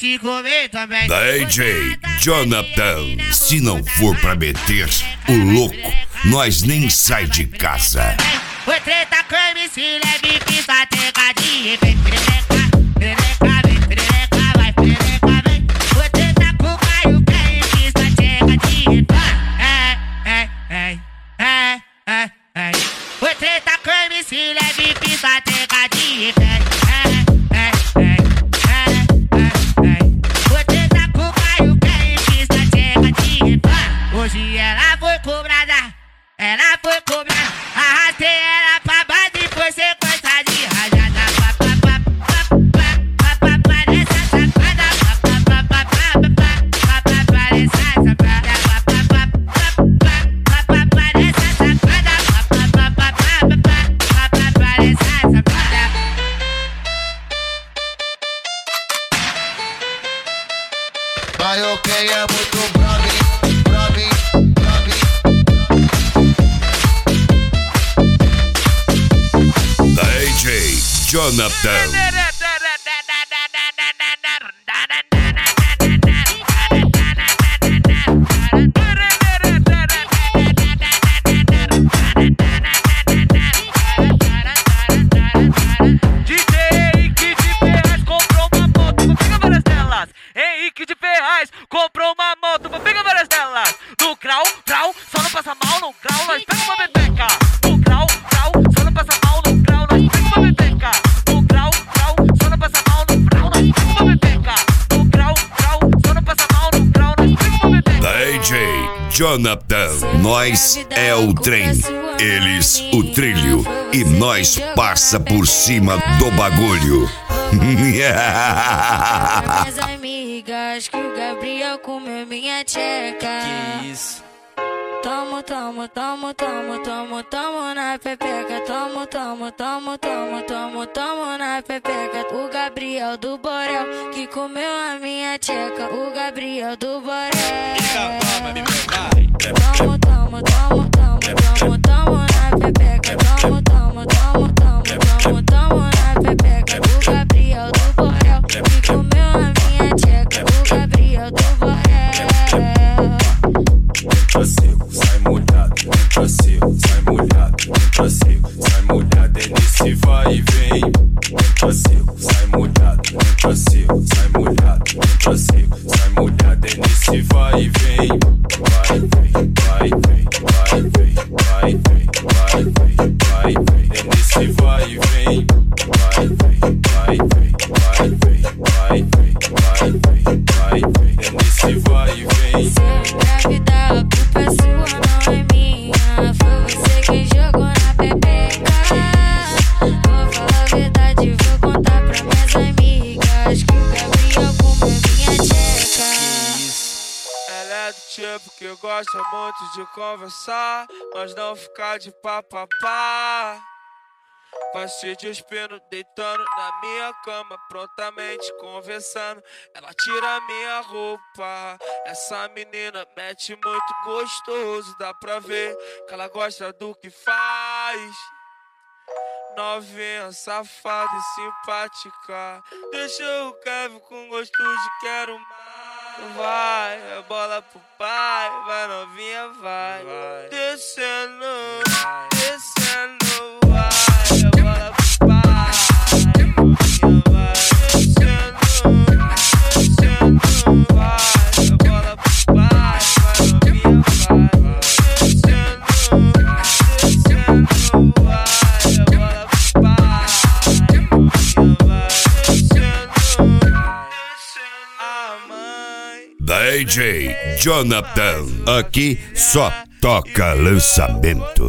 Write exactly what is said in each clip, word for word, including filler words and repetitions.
te comer também. D J Jonathan, se não for pra meter o louco, nós nem sai de casa. O treta com M C leve que só tem cadinha. Vem perereca, perereca, vem perereca, vai perereca, vem. O treta com o Caio Quem que só tem cadinha. É, é, é, é, é, é. O treta com M C leve que só tem cadinha. É, é, é, é, é. O treta com o Caio Quem que só tem cadinha. Hoje ela foi cobrada, ela foi cobrada. Arrastei ela pra baixo e foi sequência de rajada. Pá, pá, pá, pá, pá, pá, pá, nessa sacada. Pá, pá, pá, pá, pá, pá, pá, pá, nessa sacada. Pá, pá, pá, pá, pá, pá, pá, nessa sacada. Pá, pá, pá, pá, pá, pá, pá, pá, nessa sacada. Caio Quem é muito bravo, bravo. D J Jonathan. D J Henrique de Ferraz comprou uma moto, vou pegar várias delas. Henrique de Ferraz comprou uma moto, vou pegar várias delas. No grau, grau, só não passa mal no grau, nós pega uma bebeca. No grau, grau, só não passa mal no grau, nós pega uma bebeca. No grau, grau, só não passa mal no grau, nós pega uma bebeca. No grau, grau, só não passa mal no grau, nós pega uma bebeca. D J Jonathan, nós é o trem, eles o trilho e nós passa por cima do bagulho. Minhas amigas que o Gabriel comeu minha tcheca. Que isso? Tomo, tomo, tomo, tomo, tomo, tomo na pepeca. Tomo, tomo, tomo, tomo, tomo, tomo na pepeca. O Gabriel do Borel que comeu a minha tcheca. O Gabriel do Borel. Tomo, tomo, tomo, tomo, tomo, tomo na pepeca. Tomo, tomo, tomo, tomo, tomo, tomo na pepeca. O Gabriel do Borel que comeu a minha tcheca. O Gabriel do Borel. Entra seco, sai molhado, entra seco, sai molhado, entra seco, sai molhado, é nesse vai e vem. Entra seco, sai molhado, entra seco, sai molhado, entra seco, sai molhado, é nesse vai e vem. Vai, vem, vai, vem, vai, vem, vai, vem, vai, vem, vai, vem, é nesse vai e vem. Vai, vem, vai, vem, vai, vem, vai, vem, vai, vem, vai, vem, é nesse vai e vem. Se eu engravidar, a culpa é sua, não é minha. Foi você quem jogou na pepeca. Vou falar a verdade, vou contar pra minhas amigas que o Gabriel comeu minha tcheca. Ela é do tipo que gosta muito de conversar, mas não ficar de papapá. Vai se despindo, deitando na minha cama, prontamente conversando. Ela tira minha roupa. Essa menina mete muito gostoso, dá pra ver que ela gosta do que faz. Novinha, safada e simpática, deixa o Kevin com gosto de quero mais. Vai, é bola pro pai, vai novinha, vai, vai. Descendo, vai. Descendo, vai, é bola pro pai, novinha, vai. Descendo, descendo, vai, é bola pro pai, vai novinha, vai, vai. Descendo, descendo, vai, é bola pro pai, novinha, vai. Descendo, descendo, a mãe. D J Jonathan, aqui só toca lançamento.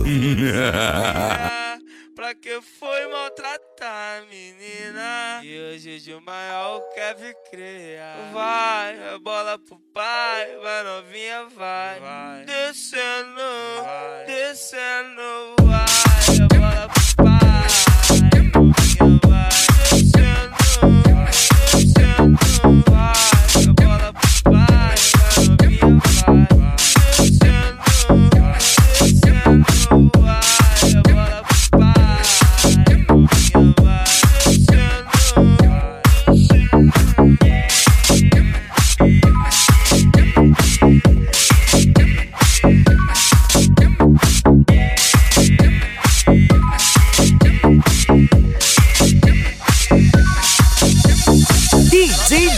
Pra que foi maltratar a menina? E hoje de maior quer criar. Vai, é bola pro pai, vai novinha, vai, vai. Descendo, vai. Descendo, vai, é bola pro pai, novinha, vai. Descendo, descendo, vai, é bola pro pai, vai novinha, vai, vai. Descendo, descendo, vai, é bola pro pai, novinha, vai. Descendo, vai.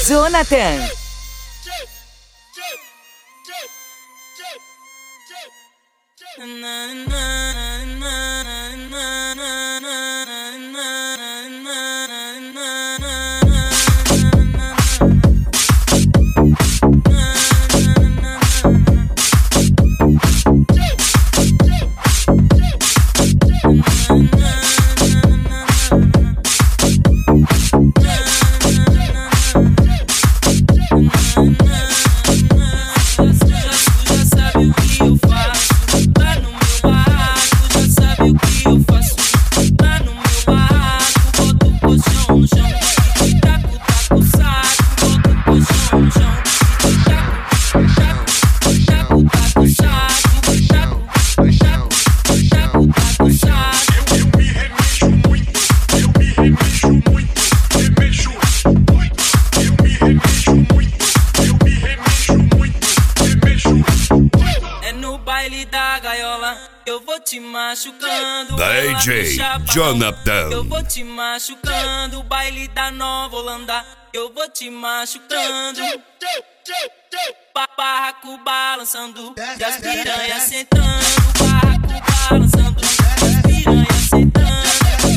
Jonathan. Machucando, D J Jonathan. Eu vou te machucando, baile da Nova Holanda. Eu vou te machucando, barraco balançando, e as piranhas sentando, barraco balançando, e as piranhas sentando,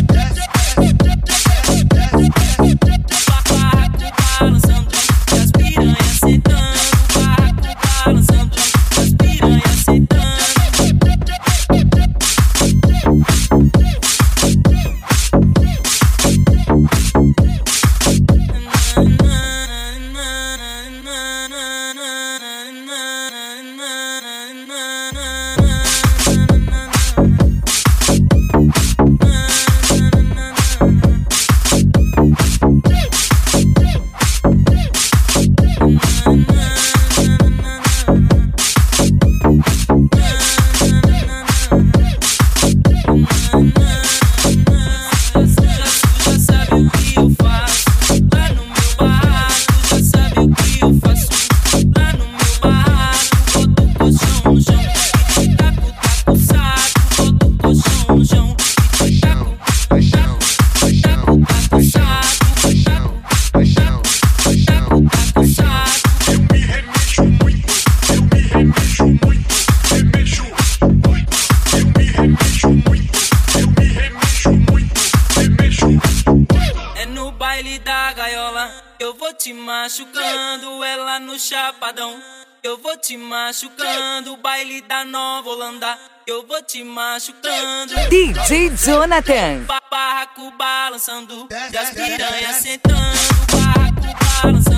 barraco balançando, e as piranhas sentando, barraco balançando, e as piranhas sentando. Machucando ela no chapadão, eu vou te machucando, baile da Nova Holanda, eu vou te machucando. D J Jonathan. Barraco balançando, e as piranhas sentando, barraco balançando.